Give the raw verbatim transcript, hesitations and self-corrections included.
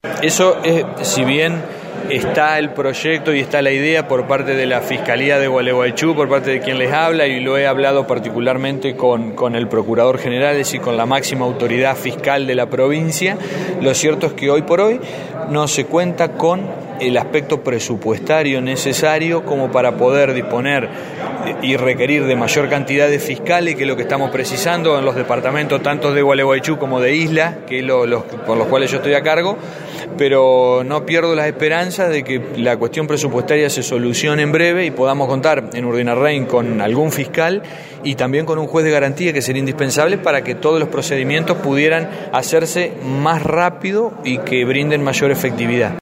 Eso es, si bien está el proyecto y está la idea por parte de la Fiscalía de Gualeguaychú, por parte de quien les habla, y lo he hablado particularmente con, con el Procurador General, es decir, con la máxima autoridad fiscal de la provincia, lo cierto es que hoy por hoy no se cuenta con el aspecto presupuestario necesario como para poder disponer y requerir de mayor cantidad de fiscales, que es lo que estamos precisando en los departamentos tanto de Gualeguaychú como de Isla, que es lo, los, por los cuales yo estoy a cargo, pero no pierdo las esperanzas de que la cuestión presupuestaria se solucione en breve y podamos contar en Urdinarrain con algún fiscal y también con un juez de garantía, que sería indispensable para que todos los procedimientos pudieran hacerse más rápido y que brinden mayor efectividad.